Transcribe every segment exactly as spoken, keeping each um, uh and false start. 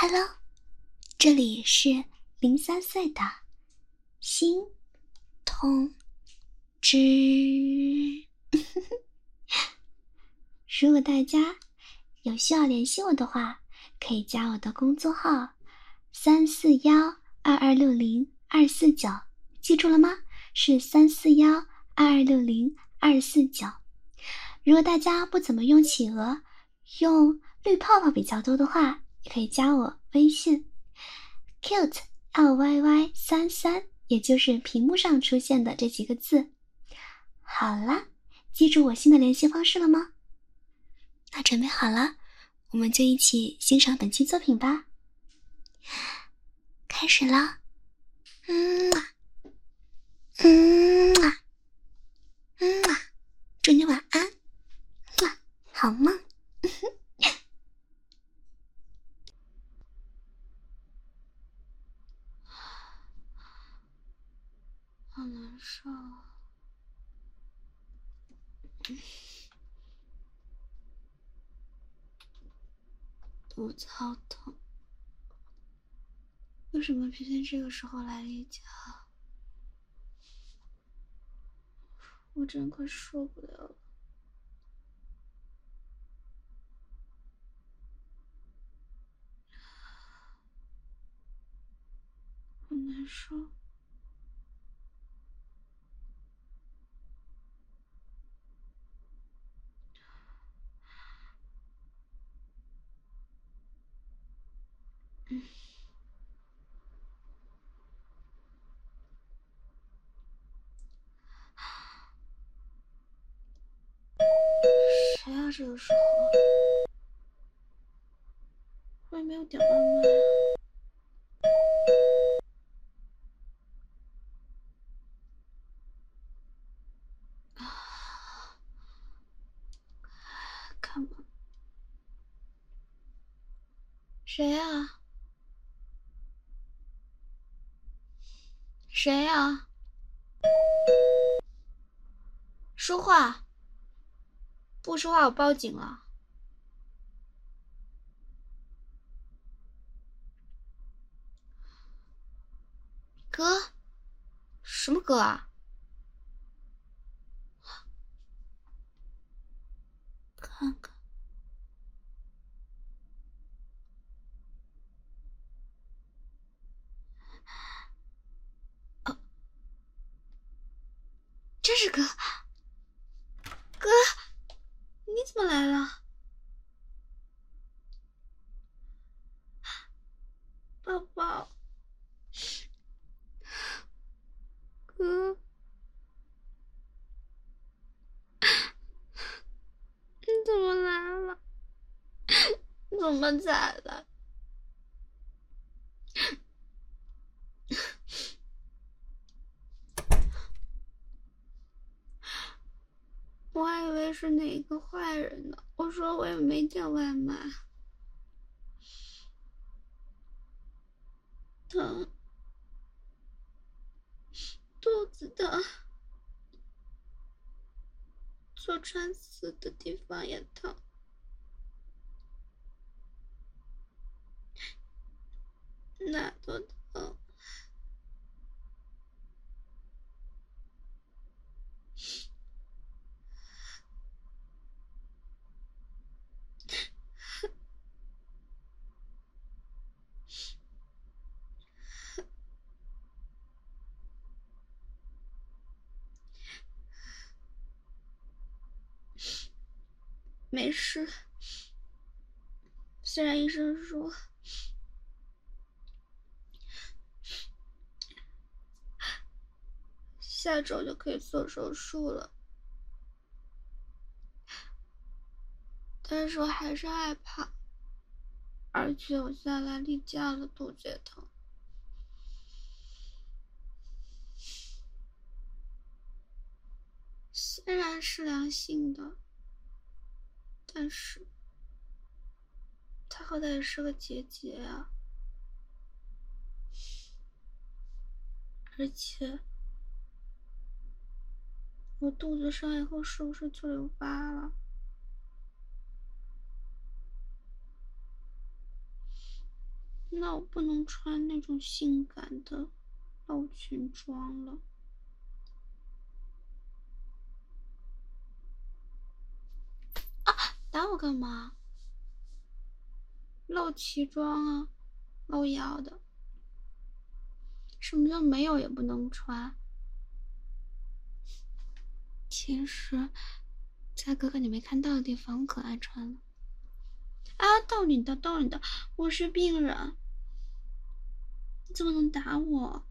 Hello， 这里是零三岁的心痛之。如果大家有需要联系我的话，可以加我的工作号三四幺二二六零二四九，记住了吗？是三四幺二二六零二四九。如果大家不怎么用企鹅，用绿泡泡比较多的话，也可以加我微信 cute l y y 三三，也就是屏幕上出现的这几个字。好了，记住我新的联系方式了吗？那准备好了，我们就一起欣赏本期作品吧。开始了。嗯嗯嗯，祝你晚安，好梦。 好难受，肚子好疼，为什么偏偏这个时候来例假？我真快受不了了，好难受。嗯，谁啊？这个时候我也没有点外卖啊。看吧，谁啊？谁啊？说话！不说话，我报警了。哥，什么哥啊？看看，哦，这是哥。哥，你怎么来了？宝宝，哥，你怎么来了？你怎么才来？我还以为是哪个坏人呢。我说我也没点外卖。疼，肚子疼，坐穿刺的地方也疼，哪都疼。没事，虽然医生说下周就可以做手术了，但是我还是害怕，而且我现在来例假了，肚子也疼。虽然是良性的，但是它好歹也是个结节啊，而且我肚子上以后是不是就留疤了？ 那我不能穿那种性感的露裙装了。啊！打我干嘛？露脐装啊，露腰的。什么叫没有也不能穿？其实，在哥哥你没看到的地方，可爱穿了。啊！逗你的，逗你的，我是病人，你怎么能打我？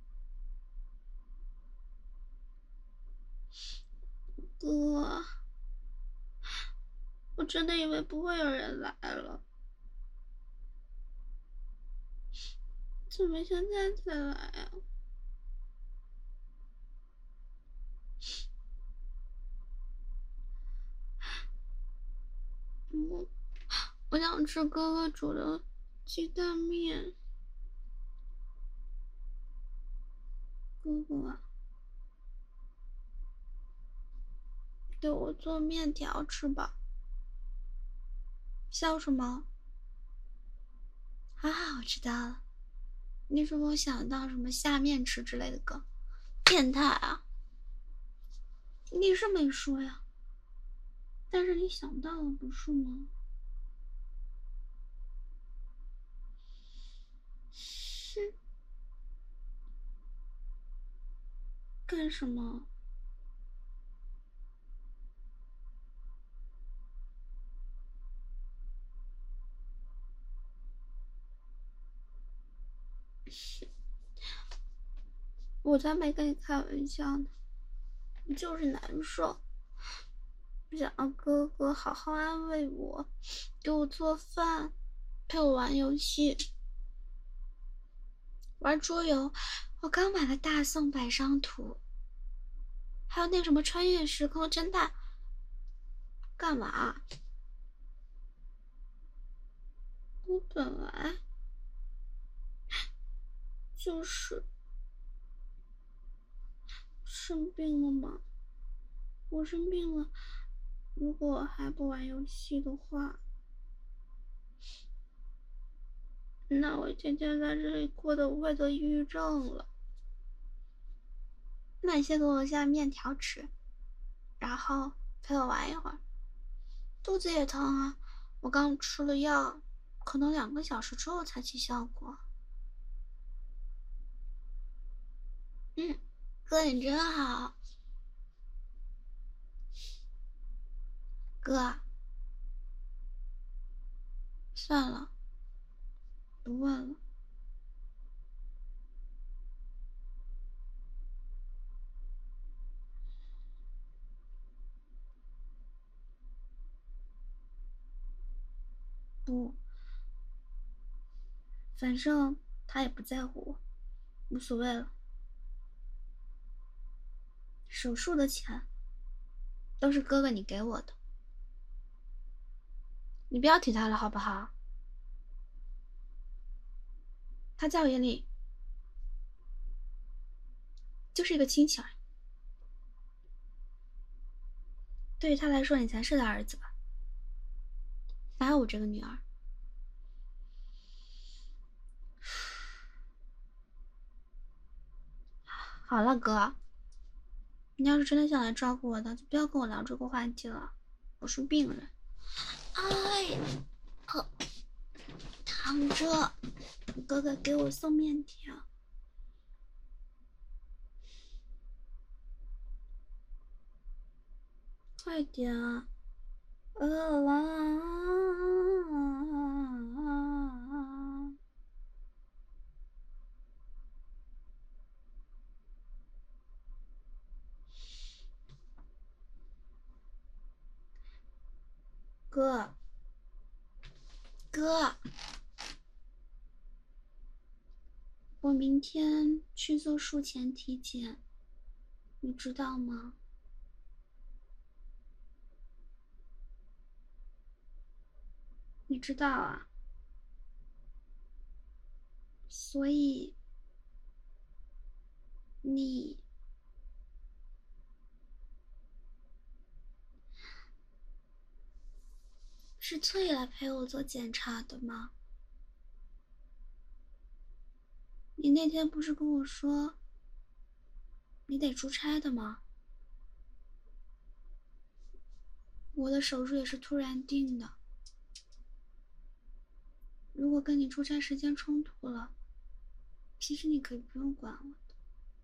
哥，我真的以为不会有人来了，怎么现在才来啊？我我想吃哥哥煮的鸡蛋面。哥哥，给我做面条吃吧。笑什么？啊，我知道了，你是不是想到什么下面吃之类的梗？变态啊！你是没说呀，但是你想到了不是吗？是干什么？我才没跟你开玩笑呢，就是难受，想让哥哥好好安慰我，给我做饭，陪我玩游戏，玩桌游。我刚买了大宋百商图，还有那什么穿越时空侦探。干嘛？我本来就是生病了嘛。我生病了，如果还不玩游戏的话，那我天天在这里过得我会得抑郁症了。那你先给我下面条吃，然后陪我玩一会儿。肚子也疼啊，我刚吃了药，可能两个小时之后才起效果。嗯，哥你真好。哥，算了，不问了。不，反正他也不在乎我，无所谓了。手术的钱都是哥哥你给我的，你不要提他了好不好？他在我眼里就是一个亲戚儿，对于他来说你才是他儿子吧？哪有我这个女儿？好了哥，你要是真的想来照顾我的，就不要跟我聊这个话题了，我是病人。哎，呵，躺着，哥哥给我送面条。快点啊！饿了。哥，哥，我明天去做术前体检，你知道吗？你知道啊？所以你是特意来陪我做检查的吗？ 那天不是跟我说你得出差的吗？我的手术也是突然定的，如果跟你出差时间冲突了，其实你可以不用管我的，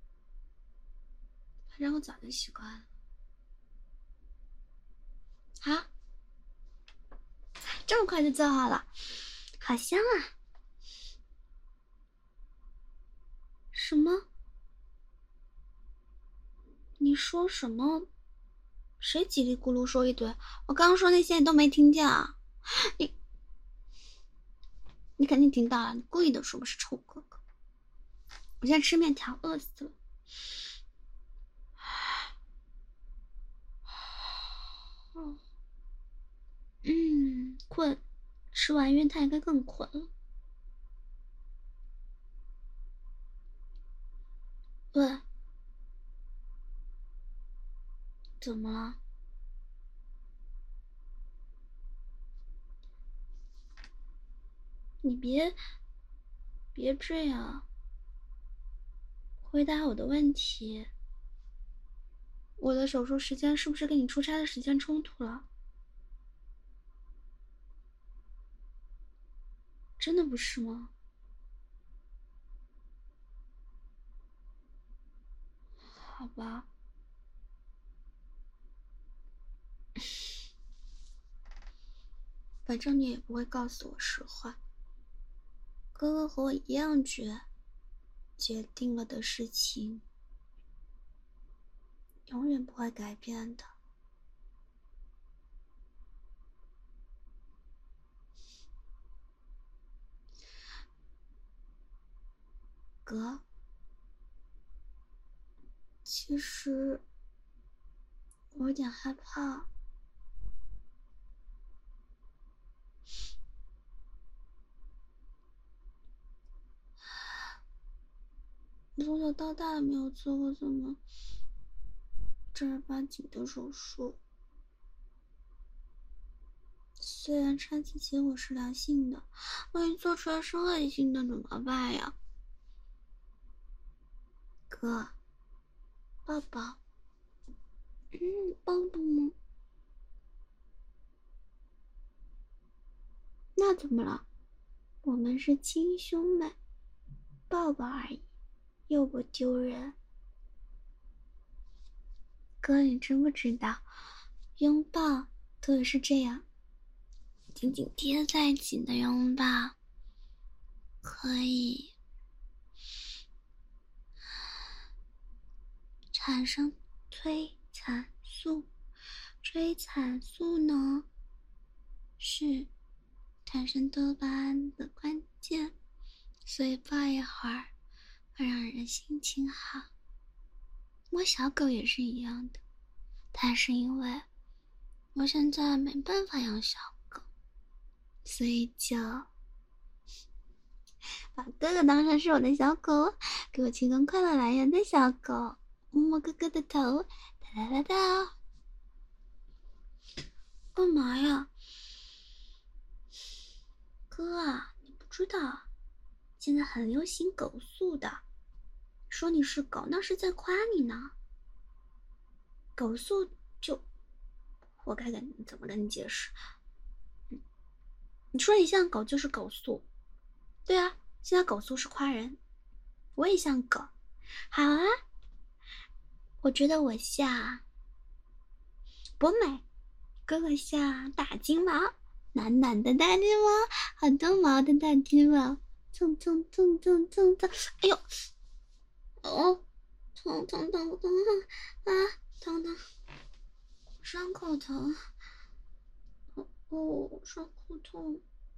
反正我早就习惯了。好，这么快就做好了，好香啊！什么？你说什么？谁叽里咕噜说一堆？我刚刚说那些你都没听见啊？你，你肯定听到了，你故意的说我是臭哥哥。我现在吃面条，饿死了。嗯，困，吃完晕碳应该更困了。喂，怎么了？你别别这样，回答我的问题。我的手术时间是不是跟你出差的时间冲突了？真的不是吗？好吧。反正你也不会告诉我实话。哥哥和我一样绝，决定了的事情永远不会改变的。哥，其实我有点害怕。我从小到大没有做过这么正儿八经的手术。虽然产期结果是良性的，万一做出来是恶性的怎么办呀？哥，抱抱。嗯，抱抱吗？那怎么了？我们是亲兄妹，抱抱而已，又不丢人。哥，你知不知道，拥抱都是这样，紧紧贴在一起的拥抱，可以产生催产素。催产素呢，是产生多巴胺的关键，所以抱一会儿会让人心情好。摸小狗也是一样的，但是因为我现在没办法养小狗，所以就把哥哥当成是我的小狗，给我提供快乐来源的小狗，摸摸哥哥的头，哒哒哒哒。干嘛呀？哥啊，你不知道，现在很流行狗素的，说你是狗，那是在夸你呢。狗素就，我该跟怎么跟你解释？嗯，你说你像狗就是狗素，对啊，现在狗素是夸人，我也像狗，好啊，我觉得我像博美，哥哥像大金毛，暖暖的大金毛，好多毛的大金毛，蹭蹭蹭蹭蹭蹭，哎呦，哦，疼疼疼疼啊，疼疼，伤口疼，哦，伤口痛。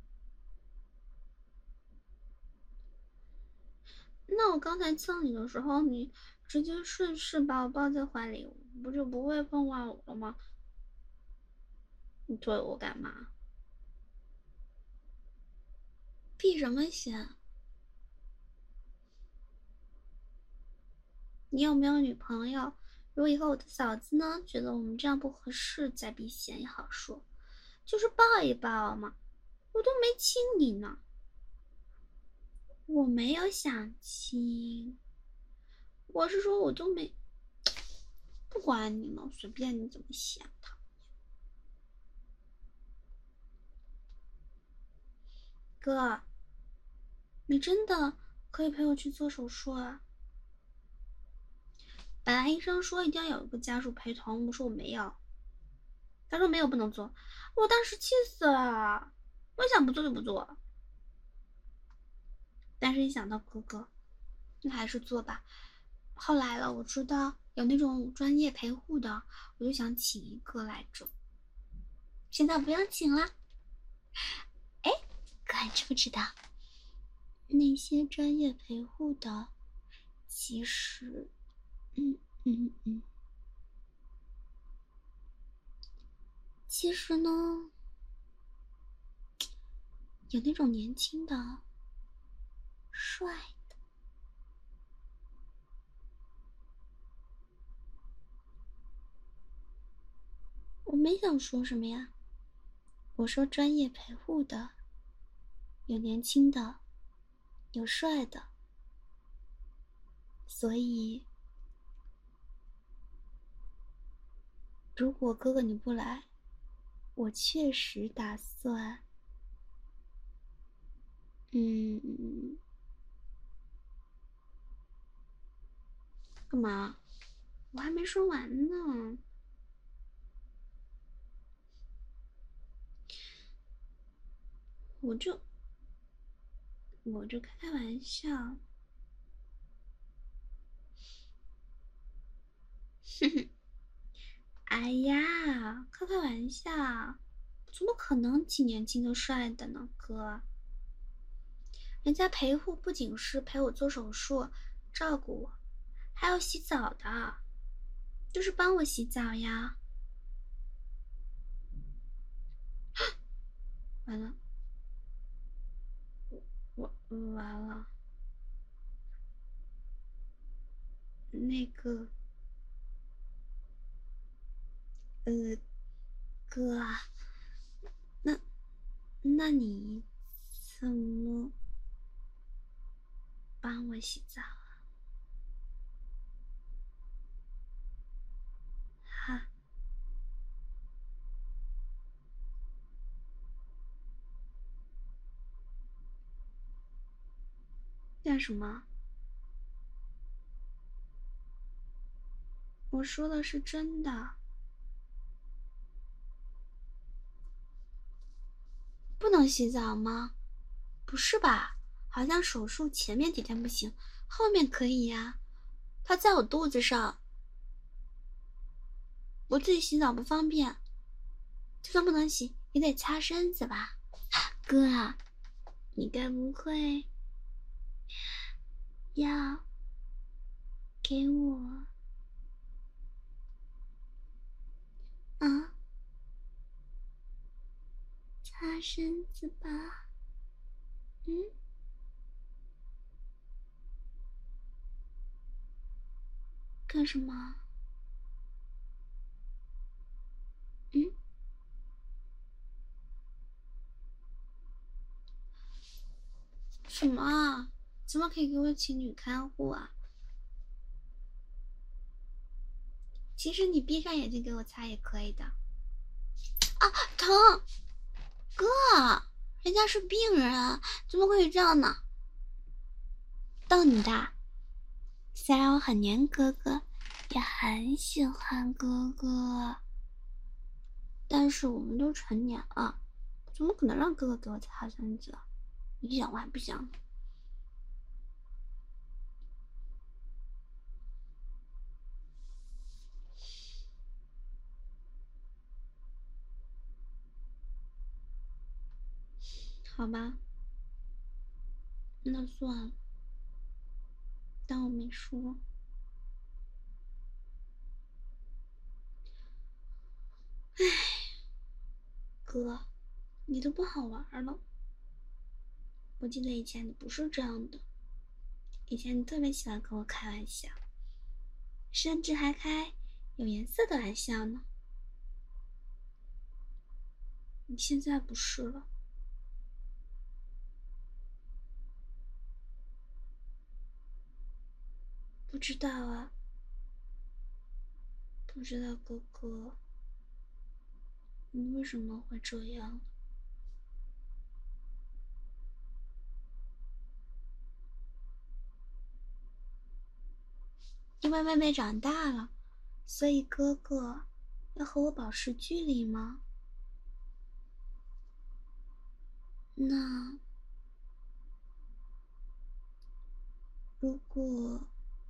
那我刚才蹭你的时候，你直接顺势把我抱在怀里，不就不会碰到我了吗？你推我干嘛？避什么嫌？你有没有女朋友？如果以后我的嫂子呢，觉得我们这样不合适，再避嫌也好说。就是抱一抱嘛，我都没亲你呢。我我没有想亲，我是说我都没，不管你了，随便你怎么想他。哥，你真的可以陪我去做手术啊？本来医生说一定要有一个家属陪同，我说我没有，他说没有不能做，我当时气死了，我想不做就不做。但是一想到哥哥，那还是做吧。后来了，我知道有那种专业陪护的，我就想请一个来着。现在不用请了。 哎，哥，你知不知道，那些专业陪护的，其实，嗯嗯嗯，其实呢，有那种年轻的、帅的。我没想说什么呀，我说专业陪护的，有年轻的，有帅的，所以，如果哥哥你不来，我确实打算，嗯， 干嘛？我还没说完呢。我就我就开开玩笑，哼哼。哎呀，开开玩笑，怎么可能挺年轻的帅的呢，哥？人家陪护不仅是陪我做手术、照顾我，还要洗澡的，就是帮我洗澡呀。完了，我我完了，那个，呃，哥啊，那那你怎么帮我洗澡啊？哈，干什么？我说的是真的。不能洗澡吗？不是吧？好像手术前面几天不行，后面可以呀。他在我肚子上，我自己洗澡不方便，就算不能洗，也得擦身子吧。哥啊，你该不会要给我啊擦身子吧？嗯，干什么？嗯，什么啊？怎么可以给我请女看护啊？其实你闭上眼睛给我擦也可以的。啊，疼！哥，人家是病人啊，怎么可以这样呢？逗你的。虽然我很黏哥哥，也很喜欢哥哥，但是我们都成年了，怎么可能让哥哥给我擦身子？你想我还不想。好吧，那算了，当我没说。唉，哥，你都不好玩了。我记得以前你不是这样的，以前你特别喜欢跟我开玩笑，甚至还开有颜色的玩笑呢。你现在不是了。 知道啊，不知道哥哥，你为什么会这样？因为妹妹长大了，所以哥哥要和我保持距离吗？那如果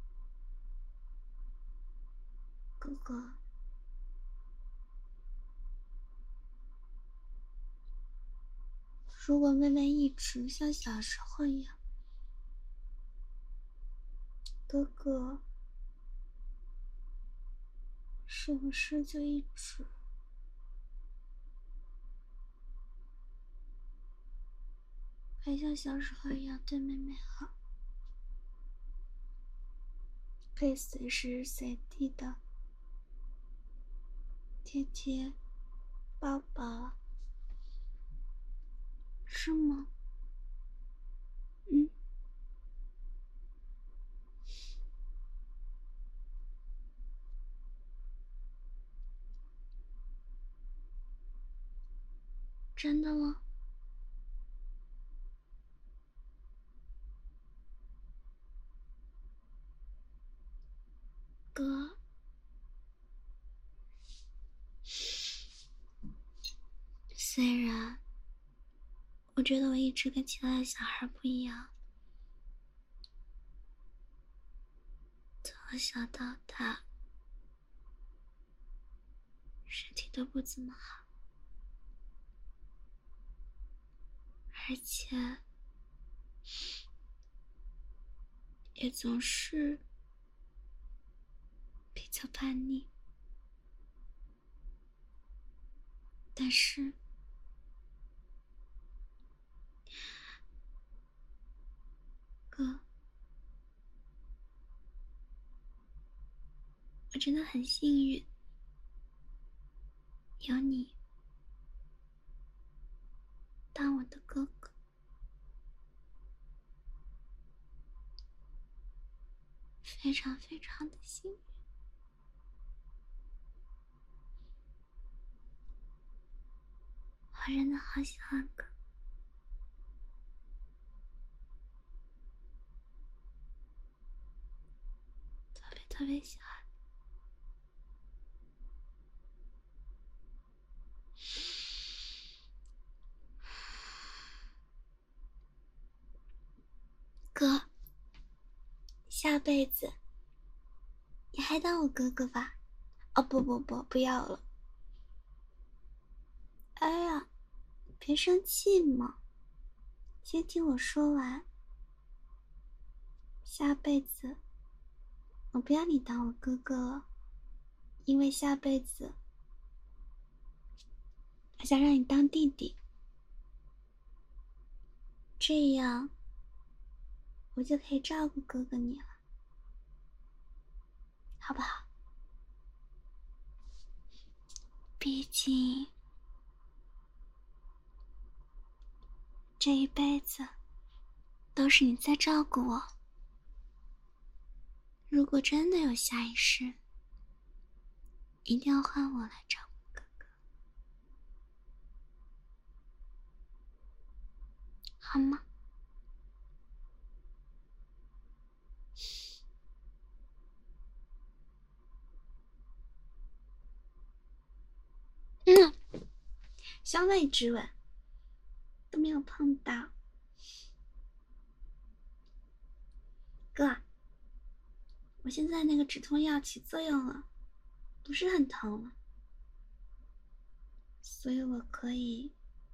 哥哥，如果妹妹一直像小时候一样，哥哥是不是就一直还像小时候一样对妹妹好，可以随时随地的贴贴抱抱，是吗？嗯，真的吗？哥，虽然我觉得我一直跟其他的小孩不一样，从小到大身体都不怎么好，而且也总是比较叛逆，但是哥，我真的很幸运，有你当我的哥哥，非常非常的幸运。我真的好喜欢哥，特别特别喜欢。哥，下辈子你还当我哥哥吧？哦不不不，不要了。哎呀，别生气嘛，先听我说完。下辈子我不要你当我哥哥了，因为下辈子我想让你当弟弟，这样我就可以照顾哥哥你了，好不好？毕竟这一辈子都是你在照顾我，如果真的有下一世，一定要换我来照顾哥哥，好吗？嗯，香味之吻都没有碰到。哥，我现在那个止痛药起作用了，不是很疼了，所以我可以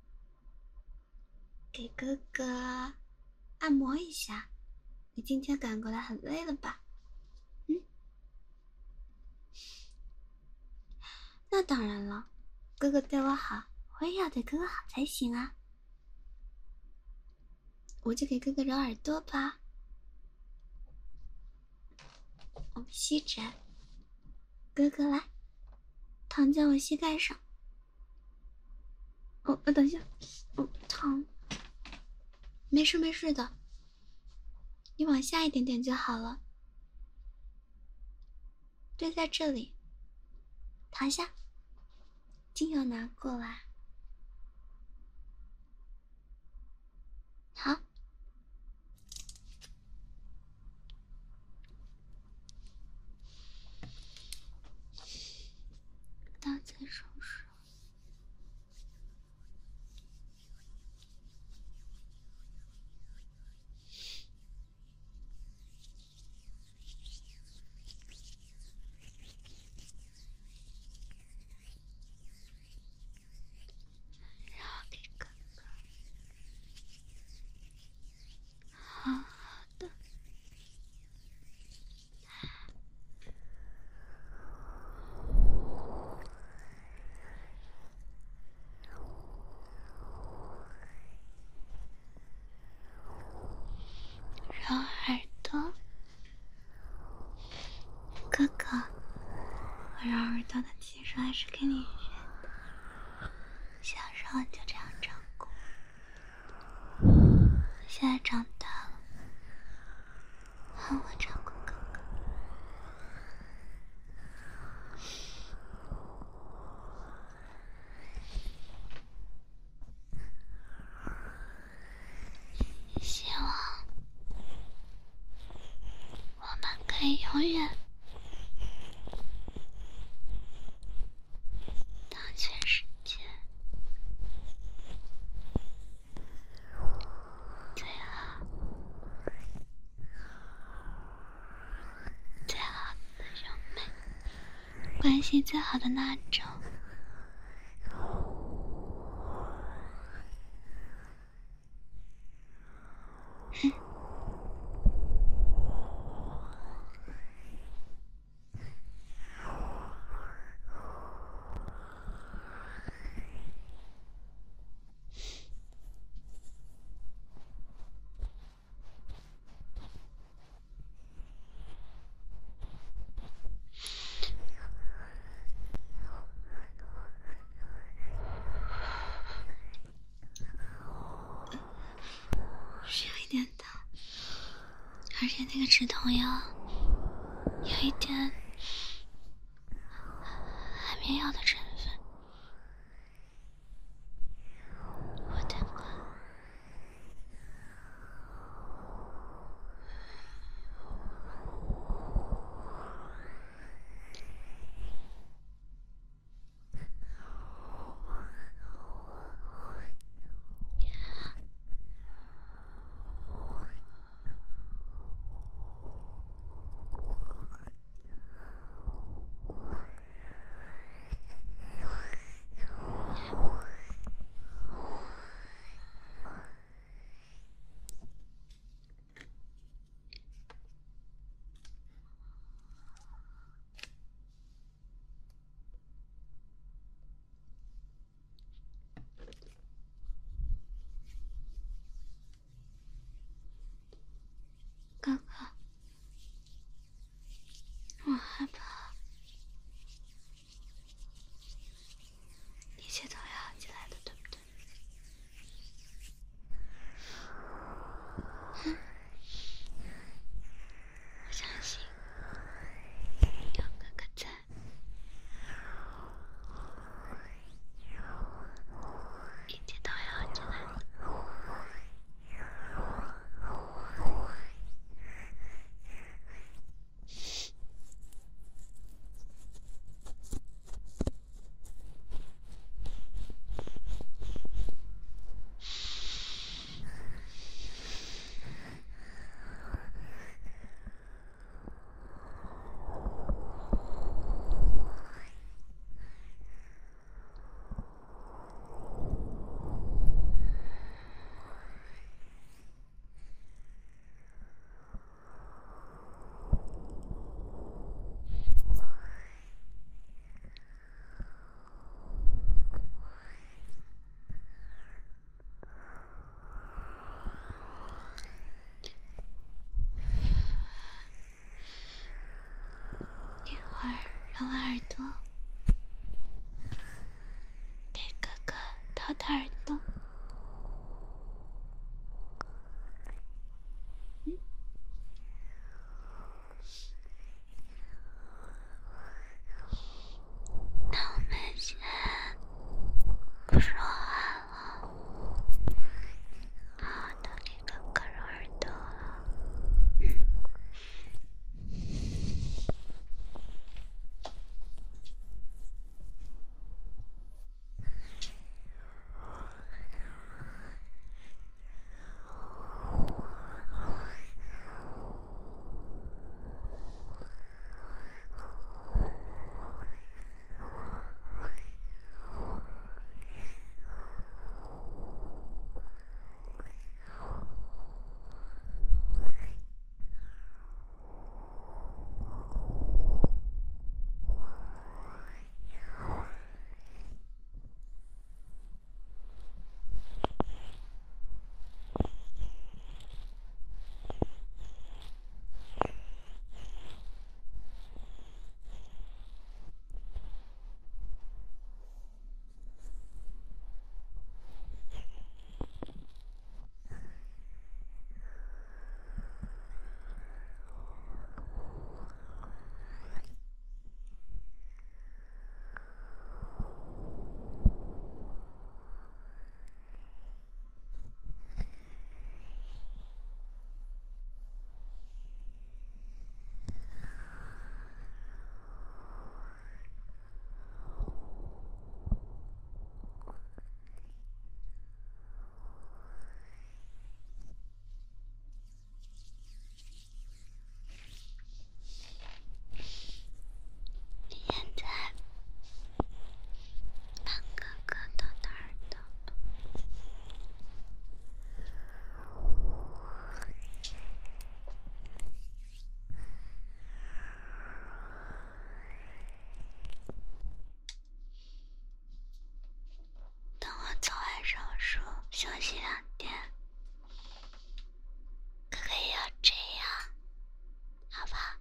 给哥哥按摩一下。你今天赶过来很累了吧？嗯，那当然了，哥哥对我好，我也要对哥哥好才行啊。我就给哥哥揉耳朵吧。我们吸枕，哥哥来，躺在我膝盖上。哦，等一下，哦，疼。没事没事的，你往下一点点就好了。 对，在这里。躺下，精油拿过来。好。搭在手上。然后给哥哥。好好的。揉耳朵。哥哥，我揉耳朵的技术还是跟你学的，小时候就这样照顾，现在长大了，换我照顾哥哥。希望我们可以永远当全世界最好最好的兄妹，关系最好的那种。嗯。是有一点疼，而且那个止痛药有一点安眠药的成分，我等会哥哥，我害怕一切都会好起来的，对不对？嗯，我相信有哥哥在，一切都会好起来的。一会儿揉完耳朵，给哥哥掏掏耳朵。嗯， 息两天。哥哥也要这样，好吧？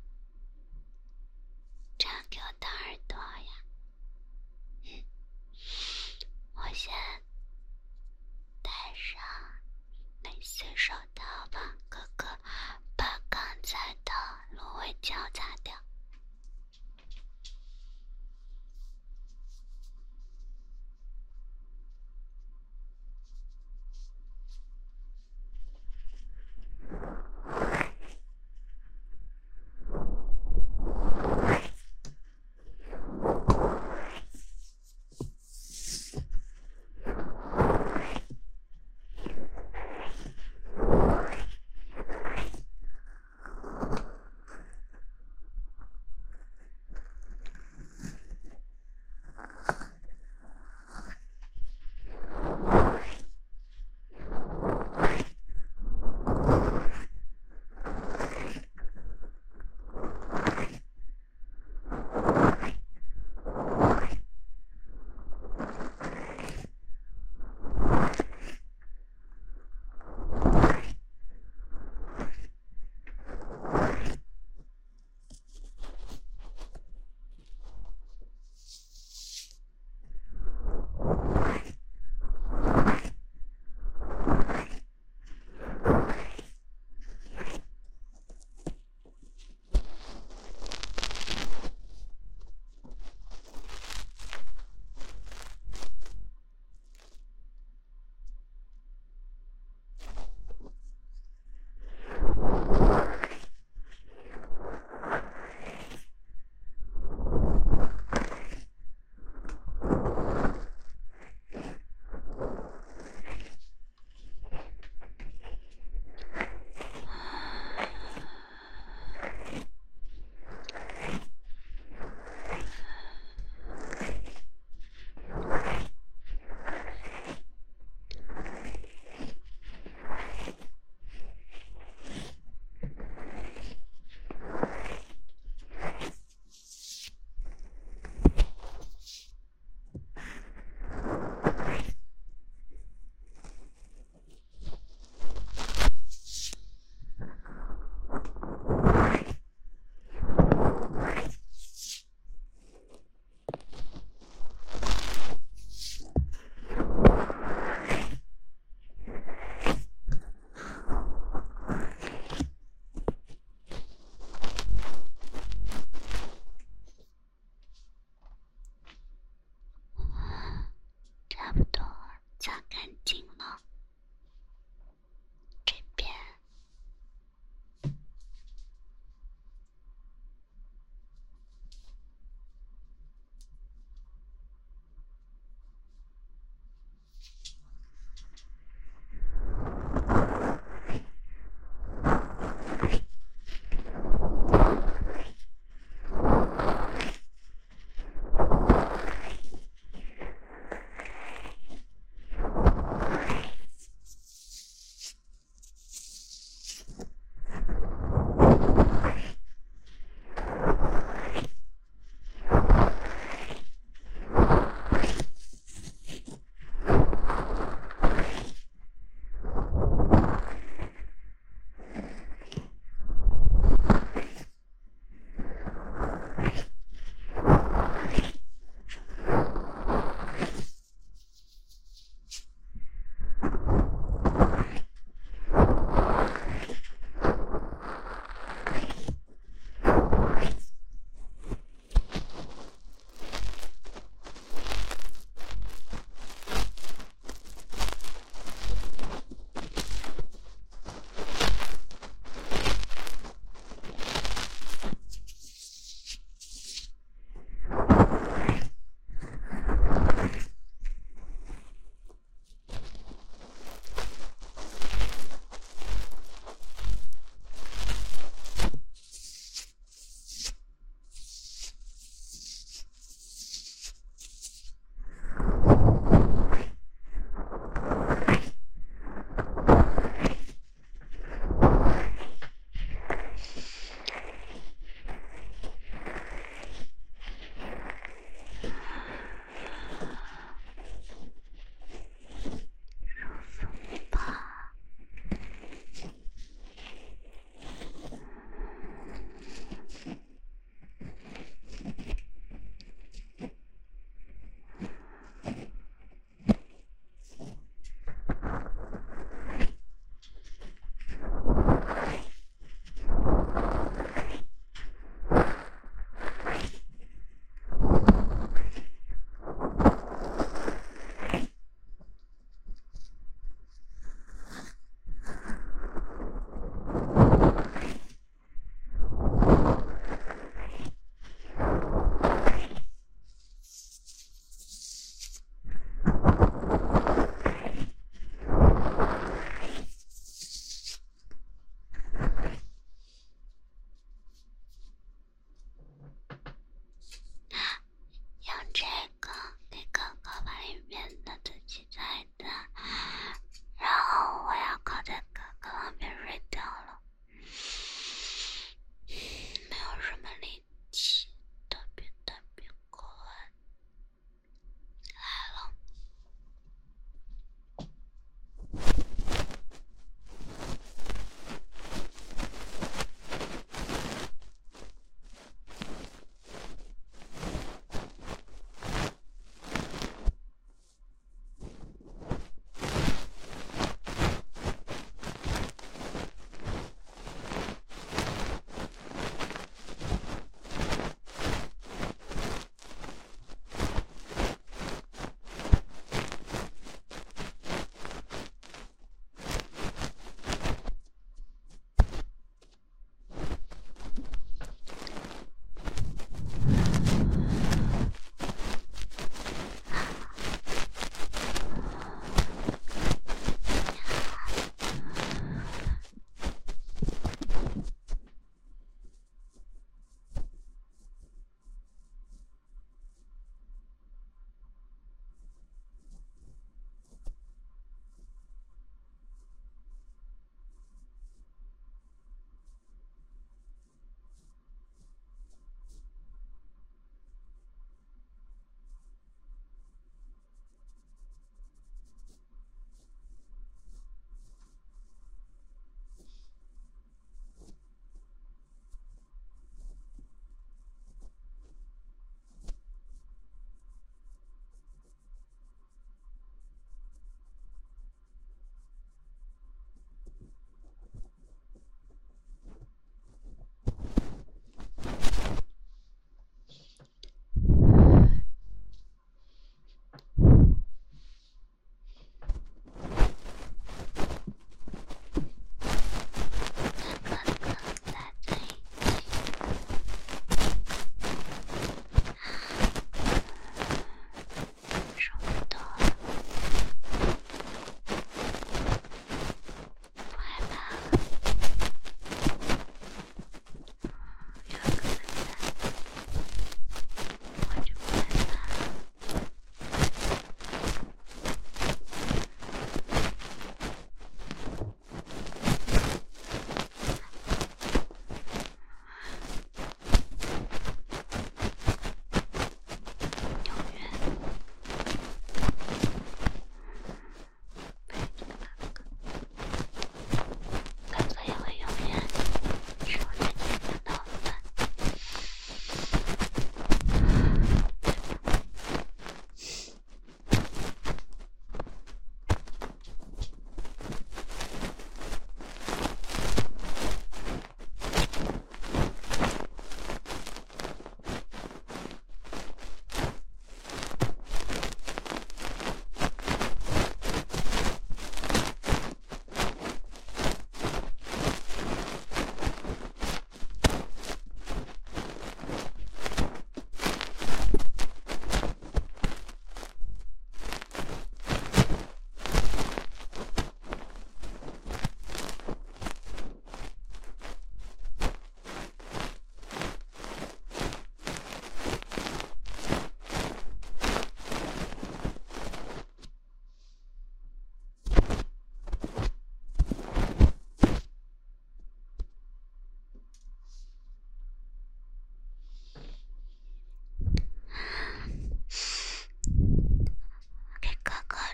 这样给我当耳朵呀。嗯，我先戴上蕾丝手套吧，哥哥，把刚才的芦苇胶擦掉。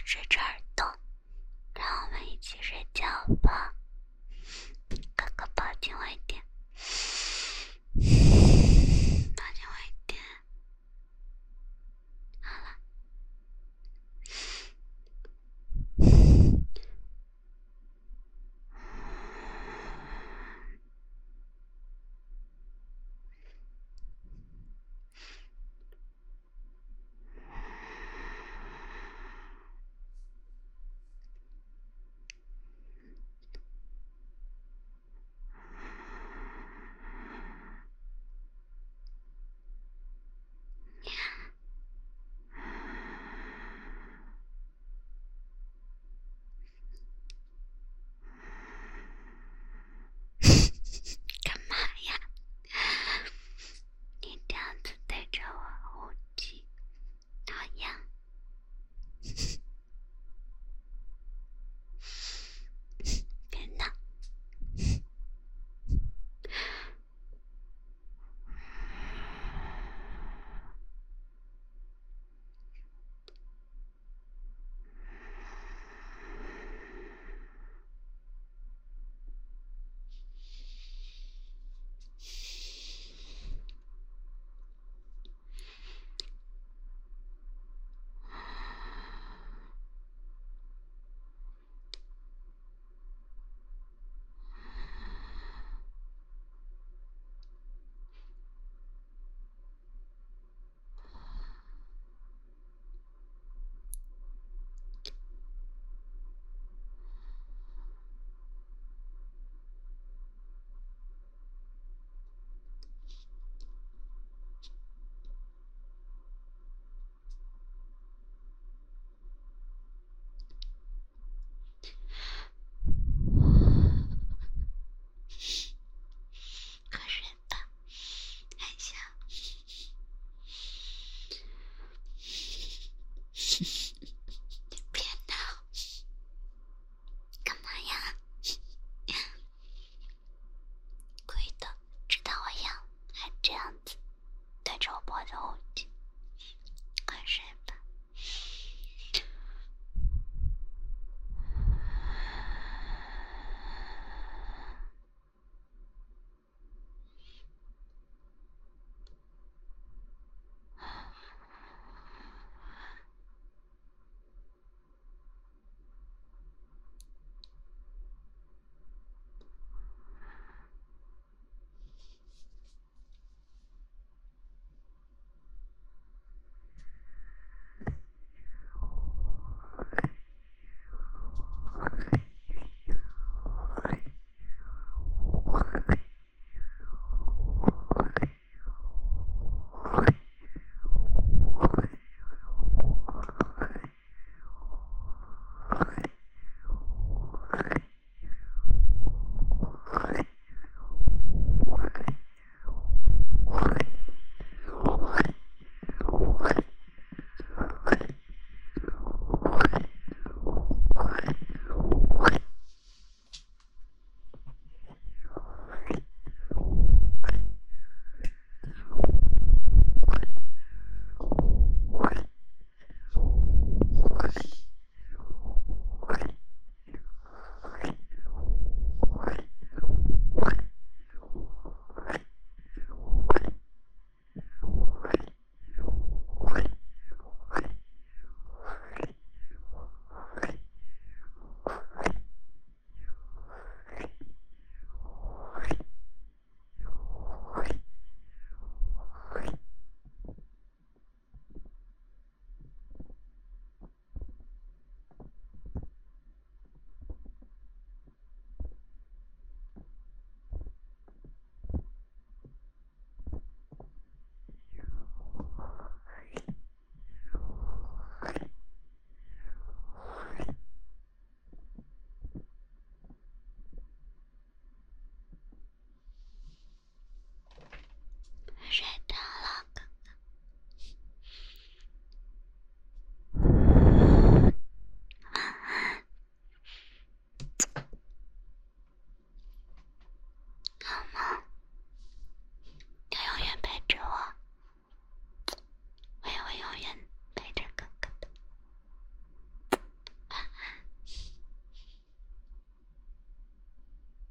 指着耳朵，让我们一起睡觉吧。